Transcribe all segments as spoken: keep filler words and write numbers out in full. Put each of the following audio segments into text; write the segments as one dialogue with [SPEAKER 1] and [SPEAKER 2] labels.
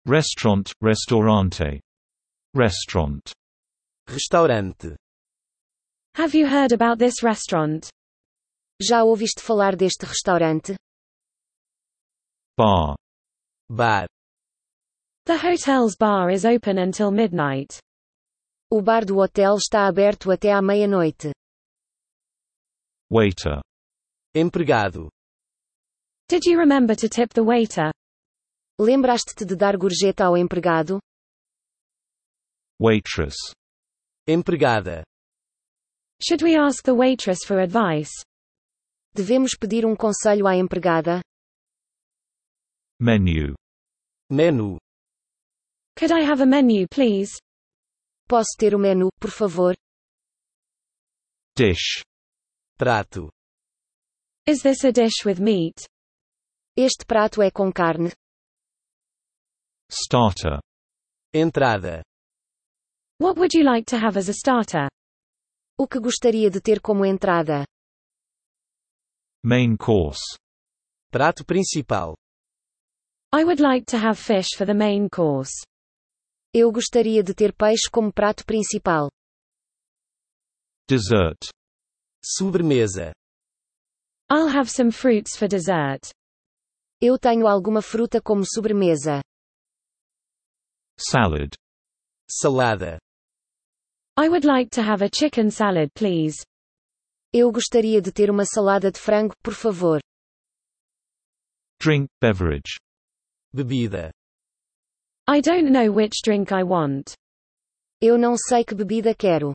[SPEAKER 1] Restaurant, restaurante. Restaurant.
[SPEAKER 2] Restaurante.
[SPEAKER 3] Have you heard about this restaurant?
[SPEAKER 4] Já ouviste falar deste restaurante?
[SPEAKER 1] Bar.
[SPEAKER 2] Bar.
[SPEAKER 3] The hotel's bar is open until midnight.
[SPEAKER 4] O bar do hotel está aberto até à meia-noite.
[SPEAKER 1] Waiter.
[SPEAKER 2] Empregado.
[SPEAKER 3] Did you remember to tip the waiter?
[SPEAKER 4] Lembraste-te de dar gorjeta ao empregado?
[SPEAKER 1] Waitress.
[SPEAKER 2] Empregada.
[SPEAKER 3] Should we ask the waitress for advice?
[SPEAKER 4] Devemos pedir um conselho à empregada?
[SPEAKER 1] Menu.
[SPEAKER 2] Menu.
[SPEAKER 3] Could I have a menu, please?
[SPEAKER 4] Posso ter o menu, por favor?
[SPEAKER 1] Dish.
[SPEAKER 2] Prato.
[SPEAKER 3] Is this a dish with meat?
[SPEAKER 4] Este prato é com carne?
[SPEAKER 1] Starter.
[SPEAKER 2] Entrada.
[SPEAKER 3] What would you like to have as a starter?
[SPEAKER 4] O que gostaria de ter como entrada?
[SPEAKER 1] Main course.
[SPEAKER 2] Prato principal.
[SPEAKER 3] I would like to have fish for the main course.
[SPEAKER 4] Eu gostaria de ter peixe como prato principal.
[SPEAKER 1] Dessert.
[SPEAKER 2] Sobremesa.
[SPEAKER 3] I'll have some fruits for dessert.
[SPEAKER 4] Eu tenho alguma fruta como sobremesa.
[SPEAKER 1] Salad.
[SPEAKER 2] Salada.
[SPEAKER 3] I would like to have a chicken salad, please.
[SPEAKER 4] Eu gostaria de ter uma salada de frango, por favor.
[SPEAKER 1] Drink, beverage.
[SPEAKER 2] Bebida.
[SPEAKER 3] I don't know which drink I want.
[SPEAKER 4] Eu não sei que bebida quero.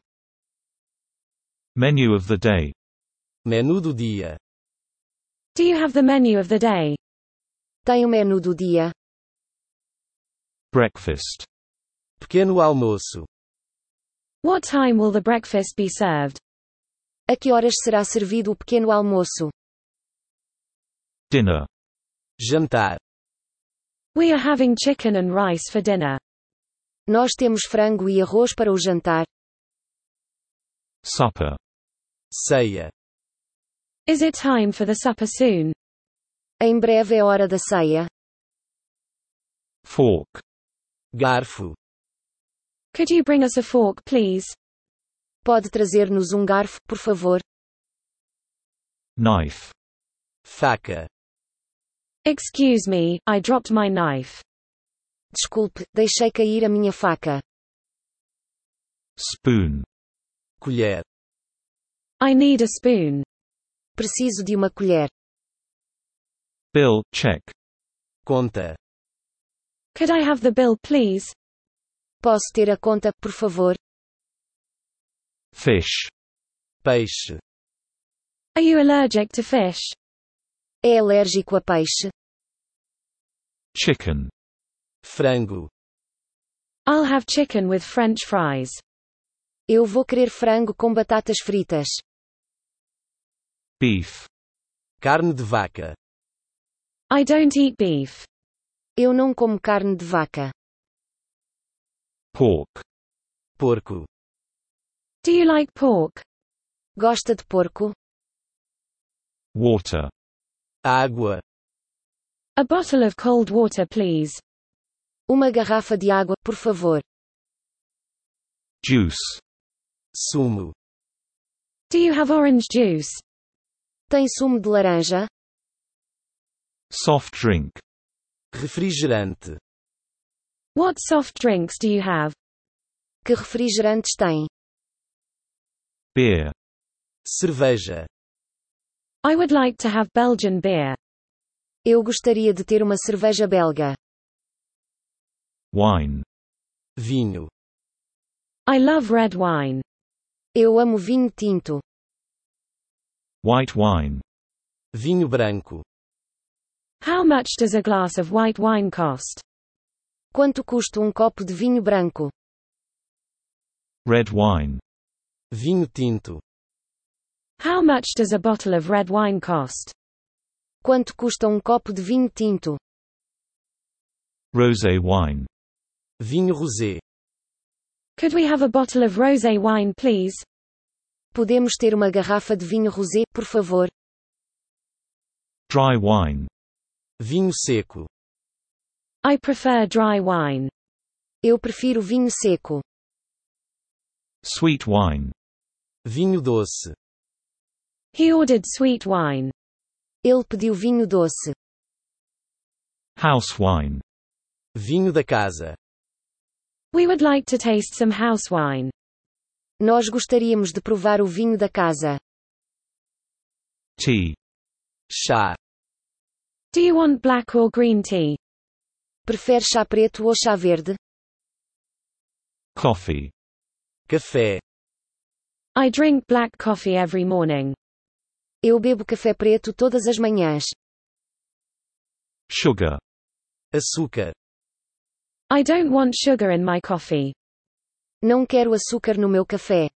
[SPEAKER 1] Menu of the day.
[SPEAKER 2] Menu do dia.
[SPEAKER 3] Do you have the menu of the day?
[SPEAKER 4] Tem o menu do dia.
[SPEAKER 1] Breakfast.
[SPEAKER 2] Pequeno almoço.
[SPEAKER 3] What time will the breakfast be served?
[SPEAKER 4] A que horas será servido o pequeno almoço?
[SPEAKER 1] Dinner.
[SPEAKER 2] Jantar.
[SPEAKER 3] We are having chicken and rice for dinner.
[SPEAKER 4] Nós temos frango e arroz para o jantar.
[SPEAKER 1] Supper.
[SPEAKER 2] Ceia.
[SPEAKER 3] Is it time for the supper soon?
[SPEAKER 4] Em breve é hora da ceia.
[SPEAKER 1] Fork.
[SPEAKER 2] Garfo.
[SPEAKER 3] Could you bring us a fork, please?
[SPEAKER 4] Pode trazer-nos um garfo, por favor?
[SPEAKER 1] Knife.
[SPEAKER 2] Faca.
[SPEAKER 3] Excuse me, I dropped my knife.
[SPEAKER 4] Desculpe, deixei cair a minha faca.
[SPEAKER 1] Spoon.
[SPEAKER 2] Colher.
[SPEAKER 3] I need a spoon.
[SPEAKER 4] Preciso de uma colher.
[SPEAKER 1] Bill, check.
[SPEAKER 2] Conta.
[SPEAKER 3] Could I have the bill, please?
[SPEAKER 4] Posso ter a conta, por favor?
[SPEAKER 1] Fish.
[SPEAKER 2] Peixe.
[SPEAKER 3] Are you allergic to fish?
[SPEAKER 4] É alérgico a peixe?
[SPEAKER 1] Chicken.
[SPEAKER 2] Frango.
[SPEAKER 3] I'll have chicken with French fries.
[SPEAKER 4] Eu vou querer frango com batatas fritas.
[SPEAKER 1] Beef.
[SPEAKER 2] Carne de vaca.
[SPEAKER 3] I don't eat beef.
[SPEAKER 4] Eu não como carne de vaca.
[SPEAKER 1] Pork.
[SPEAKER 2] Porco.
[SPEAKER 3] Do you like pork?
[SPEAKER 4] Gosta de porco?
[SPEAKER 1] Water.
[SPEAKER 2] Água.
[SPEAKER 3] A bottle of cold water, please.
[SPEAKER 4] Uma garrafa de água, por favor.
[SPEAKER 1] Juice.
[SPEAKER 2] Sumo.
[SPEAKER 3] Do you have orange juice?
[SPEAKER 4] Tem sumo de laranja?
[SPEAKER 1] Soft drink.
[SPEAKER 2] Refrigerante.
[SPEAKER 3] What soft drinks do you have?
[SPEAKER 4] Que refrigerantes tem?
[SPEAKER 1] Beer.
[SPEAKER 2] Cerveja.
[SPEAKER 3] I would like to have Belgian beer.
[SPEAKER 4] Eu gostaria de ter uma cerveja belga.
[SPEAKER 1] Wine.
[SPEAKER 2] Vinho.
[SPEAKER 3] I love red wine.
[SPEAKER 4] Eu amo vinho tinto.
[SPEAKER 1] White wine.
[SPEAKER 2] Vinho branco.
[SPEAKER 3] How much does a glass of white wine cost?
[SPEAKER 4] Quanto custa um copo de vinho branco?
[SPEAKER 1] Red wine.
[SPEAKER 2] Vinho tinto.
[SPEAKER 3] How much does a bottle of red wine cost?
[SPEAKER 4] Quanto custa um copo de vinho tinto?
[SPEAKER 1] Rosé wine.
[SPEAKER 2] Vinho rosé.
[SPEAKER 3] Could we have a bottle of rosé wine, please?
[SPEAKER 4] Podemos ter uma garrafa de vinho rosé, por favor?
[SPEAKER 1] Dry wine.
[SPEAKER 2] Vinho seco.
[SPEAKER 3] I prefer dry wine.
[SPEAKER 4] Eu prefiro vinho seco.
[SPEAKER 1] Sweet wine.
[SPEAKER 2] Vinho doce.
[SPEAKER 3] He ordered sweet wine.
[SPEAKER 4] Ele pediu vinho doce.
[SPEAKER 1] House wine.
[SPEAKER 2] Vinho da casa.
[SPEAKER 3] We would like to taste some house wine.
[SPEAKER 4] Nós gostaríamos de provar o vinho da casa.
[SPEAKER 1] Tea.
[SPEAKER 2] Chá.
[SPEAKER 3] Do you want black or green tea?
[SPEAKER 4] Prefere chá preto ou chá verde?
[SPEAKER 1] Coffee.
[SPEAKER 2] Café.
[SPEAKER 3] I drink black coffee every morning.
[SPEAKER 4] Eu bebo café preto todas as manhãs.
[SPEAKER 1] Sugar.
[SPEAKER 2] Açúcar.
[SPEAKER 3] I don't want sugar in my coffee.
[SPEAKER 4] Não quero açúcar no meu café.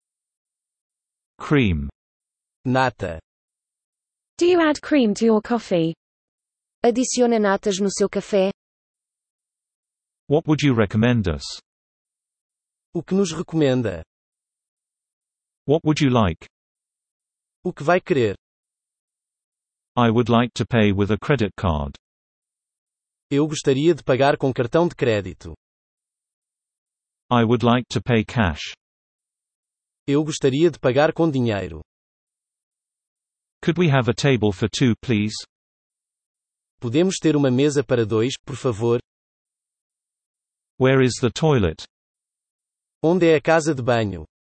[SPEAKER 1] Cream.
[SPEAKER 2] Nata.
[SPEAKER 3] Do you add cream to your coffee?
[SPEAKER 4] Adiciona natas no seu café?
[SPEAKER 1] What would you recommend us?
[SPEAKER 2] O que nos recomenda?
[SPEAKER 1] What would you like?
[SPEAKER 2] O que vai querer?
[SPEAKER 1] I would like to pay with a credit card.
[SPEAKER 2] Eu gostaria de pagar com cartão de crédito.
[SPEAKER 1] I would like to pay cash.
[SPEAKER 2] Eu gostaria de pagar com dinheiro.
[SPEAKER 1] Could we have a table for two, please?
[SPEAKER 2] Podemos ter uma mesa para dois, por favor?
[SPEAKER 1] Where is the toilet?
[SPEAKER 2] Onde é a casa de banho?